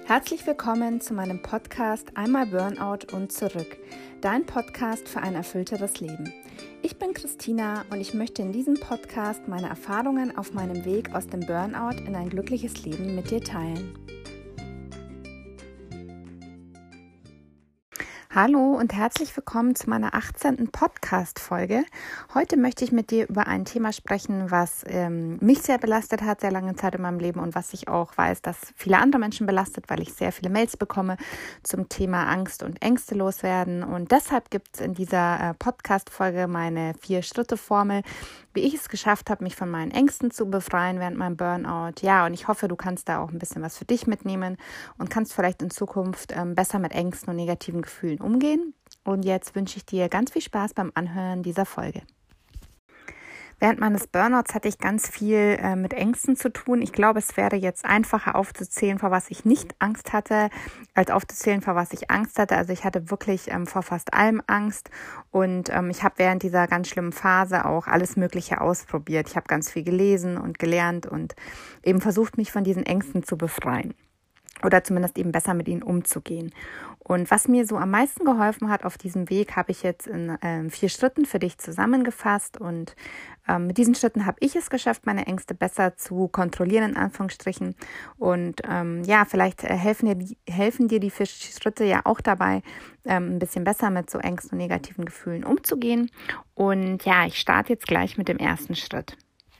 Herzlich willkommen zu meinem Podcast Einmal Burnout und zurück, dein Podcast für ein erfüllteres Leben. Ich bin Christina und ich möchte in diesem Podcast meine Erfahrungen auf meinem Weg aus dem Burnout in ein glückliches Leben mit dir teilen. Hallo und herzlich willkommen zu meiner 18. Podcast-Folge. Heute möchte ich mit dir über ein Thema sprechen, was mich sehr belastet hat, sehr lange Zeit in meinem Leben und was ich auch weiß, dass viele andere Menschen belastet, weil ich sehr viele Mails bekomme zum Thema Angst und Ängste loswerden. Und deshalb gibt es in dieser Podcast-Folge meine 4-Schritte-Formel, wie ich es geschafft habe, mich von meinen Ängsten zu befreien während meinem Burnout. Ja, und ich hoffe, du kannst da auch ein bisschen was für dich mitnehmen und kannst vielleicht in Zukunft besser mit Ängsten und negativen Gefühlen umgehen. Und jetzt wünsche ich dir ganz viel Spaß beim Anhören dieser Folge. Während meines Burnouts hatte ich ganz viel mit Ängsten zu tun. Ich glaube, es wäre jetzt einfacher aufzuzählen, vor was ich nicht Angst hatte, als aufzuzählen, vor was ich Angst hatte. Also ich hatte wirklich vor fast allem Angst und ich habe während dieser ganz schlimmen Phase auch alles Mögliche ausprobiert. Ich habe ganz viel gelesen und gelernt und eben versucht, mich von diesen Ängsten zu befreien. Oder zumindest eben besser mit ihnen umzugehen. Und was mir so am meisten geholfen hat auf diesem Weg, habe ich jetzt in 4 Schritten für dich zusammengefasst. Und mit diesen Schritten habe ich es geschafft, meine Ängste besser zu kontrollieren, in Anführungsstrichen. Und vielleicht helfen dir die 4 Schritte ja auch dabei, ein bisschen besser mit so Ängsten und negativen Gefühlen umzugehen. Und ja, ich starte jetzt gleich mit dem ersten Schritt.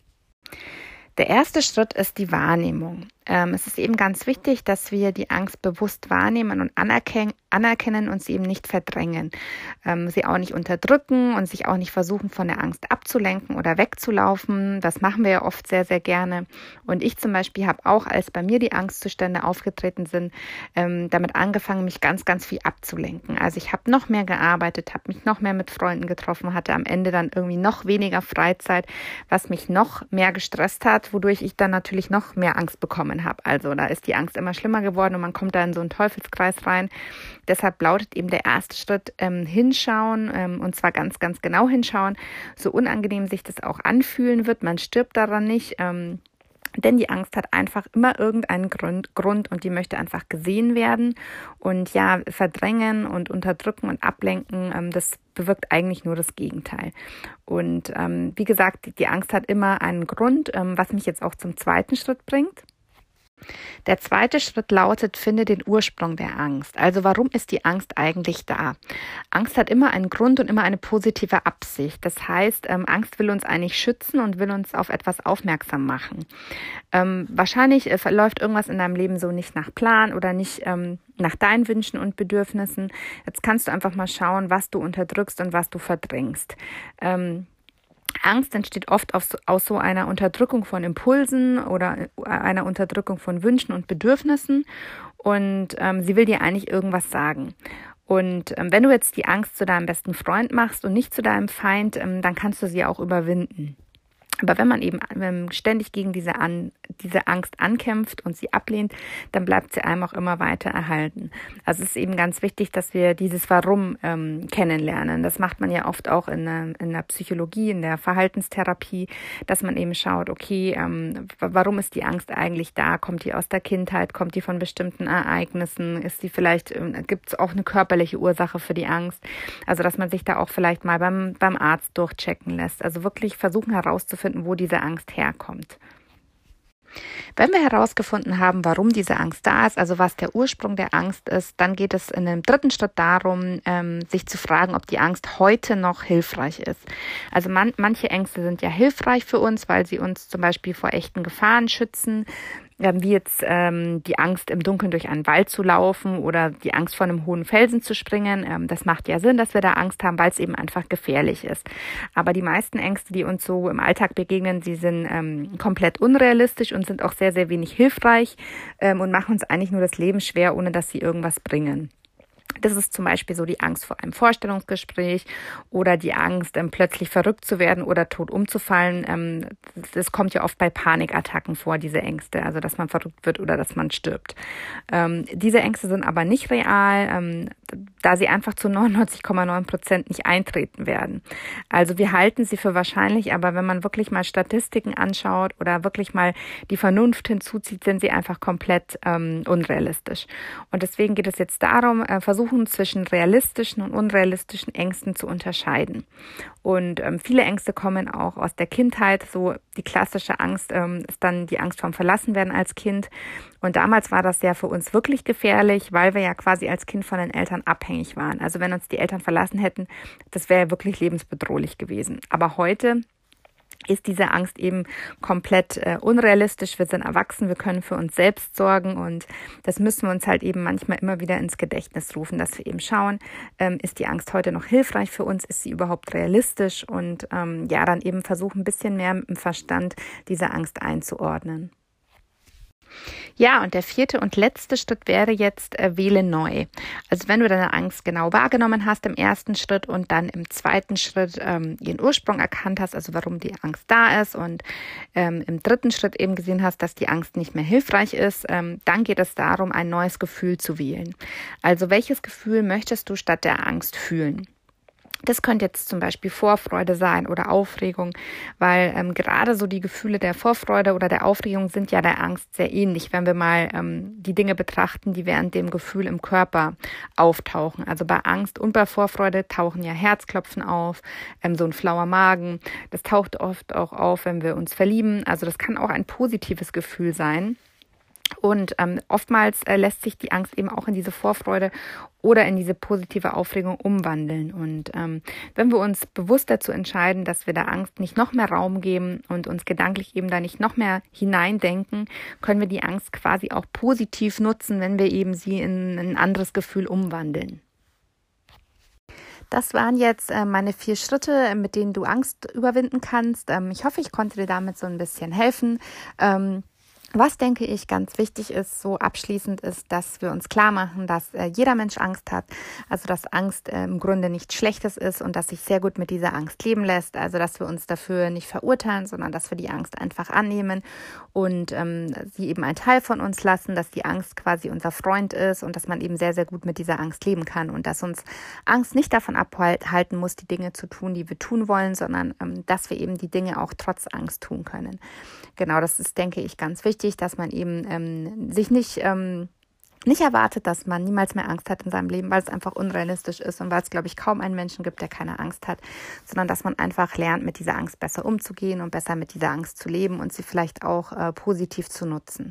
Der erste Schritt ist die Wahrnehmung. Es ist eben ganz wichtig, dass wir die Angst bewusst wahrnehmen und anerkennen und sie eben nicht verdrängen. Sie auch nicht unterdrücken und sich auch nicht versuchen, von der Angst abzulenken oder wegzulaufen. Das machen wir ja oft sehr, sehr gerne. Und ich zum Beispiel habe auch, als bei mir die Angstzustände aufgetreten sind, damit angefangen, mich ganz, ganz viel abzulenken. Also ich habe noch mehr gearbeitet, habe mich noch mehr mit Freunden getroffen, hatte am Ende dann irgendwie noch weniger Freizeit, was mich noch mehr gestresst hat, wodurch ich dann natürlich noch mehr Angst bekommen habe. Also da ist die Angst immer schlimmer geworden und man kommt da in so einen Teufelskreis rein. Deshalb lautet eben der erste Schritt hinschauen und zwar ganz, ganz genau hinschauen, so unangenehm sich das auch anfühlen wird. Man stirbt daran nicht, denn die Angst hat einfach immer irgendeinen Grund und die möchte einfach gesehen werden. Und ja, verdrängen und unterdrücken und ablenken, das bewirkt eigentlich nur das Gegenteil. Und wie gesagt, die Angst hat immer einen Grund, was mich jetzt auch zum zweiten Schritt bringt. Der zweite Schritt lautet, finde den Ursprung der Angst. Also warum ist die Angst eigentlich da? Angst hat immer einen Grund und immer eine positive Absicht. Das heißt, Angst will uns eigentlich schützen und will uns auf etwas aufmerksam machen. Wahrscheinlich verläuft irgendwas in deinem Leben so nicht nach Plan oder nicht nach deinen Wünschen und Bedürfnissen. Jetzt kannst du einfach mal schauen, was du unterdrückst und was du verdrängst. Angst entsteht oft aus so einer Unterdrückung von Impulsen oder einer Unterdrückung von Wünschen und Bedürfnissen und sie will dir eigentlich irgendwas sagen. Und wenn du jetzt die Angst zu deinem besten Freund machst und nicht zu deinem Feind, dann kannst du sie auch überwinden. Aber wenn man eben ständig gegen diese Angst ankämpft und sie ablehnt, dann bleibt sie einem auch immer weiter erhalten. Also es ist eben ganz wichtig, dass wir dieses Warum kennenlernen. Das macht man ja oft auch in der Psychologie, in der Verhaltenstherapie, dass man eben schaut, okay, warum ist die Angst eigentlich da? Kommt die aus der Kindheit? Kommt die von bestimmten Ereignissen? Gibt es auch eine körperliche Ursache für die Angst? Also dass man sich da auch vielleicht mal beim Arzt durchchecken lässt. Also wirklich versuchen herauszufinden, wo diese Angst herkommt. Wenn wir herausgefunden haben, warum diese Angst da ist, also was der Ursprung der Angst ist, dann geht es in einem dritten Schritt darum, sich zu fragen, ob die Angst heute noch hilfreich ist. Also manche Ängste sind ja hilfreich für uns, weil sie uns zum Beispiel vor echten Gefahren schützen, wie jetzt die Angst, im Dunkeln durch einen Wald zu laufen oder die Angst, vor einem hohen Felsen zu springen. Das macht ja Sinn, dass wir da Angst haben, weil es eben einfach gefährlich ist. Aber die meisten Ängste, die uns so im Alltag begegnen, sie sind komplett unrealistisch und sind auch sehr, sehr wenig hilfreich und machen uns eigentlich nur das Leben schwer, ohne dass sie irgendwas bringen. Das ist zum Beispiel so die Angst vor einem Vorstellungsgespräch oder die Angst, plötzlich verrückt zu werden oder tot umzufallen. Das kommt ja oft bei Panikattacken vor, diese Ängste, also dass man verrückt wird oder dass man stirbt. Diese Ängste sind aber nicht real, da sie einfach zu 99,9% nicht eintreten werden. Also wir halten sie für wahrscheinlich, aber wenn man wirklich mal Statistiken anschaut oder wirklich mal die Vernunft hinzuzieht, sind sie einfach komplett unrealistisch. Und deswegen geht es jetzt darum, versuchen zwischen realistischen und unrealistischen Ängsten zu unterscheiden. Und viele Ängste kommen auch aus der Kindheit. So die klassische Angst ist dann die Angst vorm Verlassenwerden als Kind. Und damals war das ja für uns wirklich gefährlich, weil wir ja quasi als Kind von den Eltern abhängig waren. Also wenn uns die Eltern verlassen hätten, das wäre ja wirklich lebensbedrohlich gewesen. Aber heute ist diese Angst eben komplett unrealistisch. Wir sind erwachsen, wir können für uns selbst sorgen und das müssen wir uns halt eben manchmal immer wieder ins Gedächtnis rufen, dass wir eben schauen, ist die Angst heute noch hilfreich für uns, ist sie überhaupt realistisch und dann eben versuchen, ein bisschen mehr mit dem Verstand diese Angst einzuordnen. Ja, und der 4. und letzte Schritt wäre jetzt, wähle neu. Also wenn du deine Angst genau wahrgenommen hast im ersten Schritt und dann im zweiten Schritt ihren Ursprung erkannt hast, also warum die Angst da ist und im dritten Schritt eben gesehen hast, dass die Angst nicht mehr hilfreich ist, dann geht es darum, ein neues Gefühl zu wählen. Also welches Gefühl möchtest du statt der Angst fühlen? Das könnte jetzt zum Beispiel Vorfreude sein oder Aufregung, weil gerade so die Gefühle der Vorfreude oder der Aufregung sind ja der Angst sehr ähnlich, wenn wir mal die Dinge betrachten, die während dem Gefühl im Körper auftauchen. Also bei Angst und bei Vorfreude tauchen ja Herzklopfen auf, so ein flauer Magen. Das taucht oft auch auf, wenn wir uns verlieben. Also das kann auch ein positives Gefühl sein. Und oftmals lässt sich die Angst eben auch in diese Vorfreude oder in diese positive Aufregung umwandeln. Und wenn wir uns bewusst dazu entscheiden, dass wir der Angst nicht noch mehr Raum geben und uns gedanklich eben da nicht noch mehr hineindenken, können wir die Angst quasi auch positiv nutzen, wenn wir eben sie in ein anderes Gefühl umwandeln. Das waren jetzt meine 4 Schritte, mit denen du Angst überwinden kannst. Ich hoffe, ich konnte dir damit so ein bisschen helfen. Was, denke ich, ganz wichtig ist, so abschließend ist, dass wir uns klar machen, dass jeder Mensch Angst hat, also dass Angst im Grunde nichts Schlechtes ist und dass sich sehr gut mit dieser Angst leben lässt, also dass wir uns dafür nicht verurteilen, sondern dass wir die Angst einfach annehmen und sie eben ein Teil von uns lassen, dass die Angst quasi unser Freund ist und dass man eben sehr, sehr gut mit dieser Angst leben kann und dass uns Angst nicht davon abhalten muss, die Dinge zu tun, die wir tun wollen, sondern dass wir eben die Dinge auch trotz Angst tun können. Genau, das ist, denke ich, ganz wichtig, dass man eben sich nicht erwartet, dass man niemals mehr Angst hat in seinem Leben, weil es einfach unrealistisch ist und weil es, glaube ich, kaum einen Menschen gibt, der keine Angst hat, sondern dass man einfach lernt, mit dieser Angst besser umzugehen und besser mit dieser Angst zu leben und sie vielleicht auch positiv zu nutzen.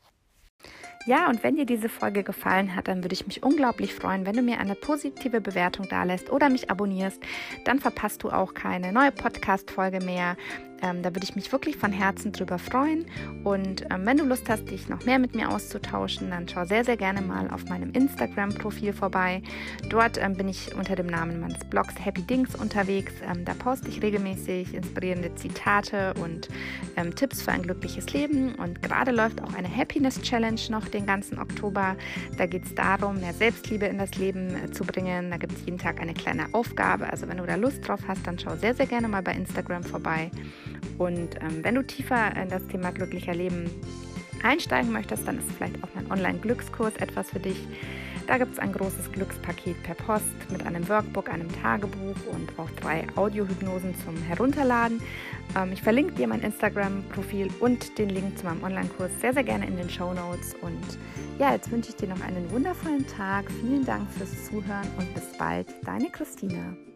Ja, und wenn dir diese Folge gefallen hat, dann würde ich mich unglaublich freuen, wenn du mir eine positive Bewertung dalässt oder mich abonnierst. Dann verpasst du auch keine neue Podcast-Folge mehr. Da würde ich mich wirklich von Herzen drüber freuen. Und wenn du Lust hast, dich noch mehr mit mir auszutauschen, dann schau sehr, sehr gerne mal auf meinem Instagram-Profil vorbei. Dort bin ich unter dem Namen meines Blogs Happy Dings unterwegs. Da poste ich regelmäßig inspirierende Zitate und Tipps für ein glückliches Leben. Und gerade läuft auch eine Happiness Challenge noch den ganzen Oktober. Da geht es darum, mehr Selbstliebe in das Leben zu bringen. Da gibt es jeden Tag eine kleine Aufgabe. Also wenn du da Lust drauf hast, dann schau sehr, sehr gerne mal bei Instagram vorbei. Und wenn du tiefer in das Thema glücklicher Leben einsteigen möchtest, dann ist vielleicht auch mein Online-Glückskurs etwas für dich. Da gibt es ein großes Glückspaket per Post mit einem Workbook, einem Tagebuch und auch 3 Audiohypnosen zum Herunterladen. Ich verlinke dir mein Instagram-Profil und den Link zu meinem Online-Kurs sehr, sehr gerne in den Shownotes. Und ja, jetzt wünsche ich dir noch einen wundervollen Tag. Vielen Dank fürs Zuhören und bis bald. Deine Christina.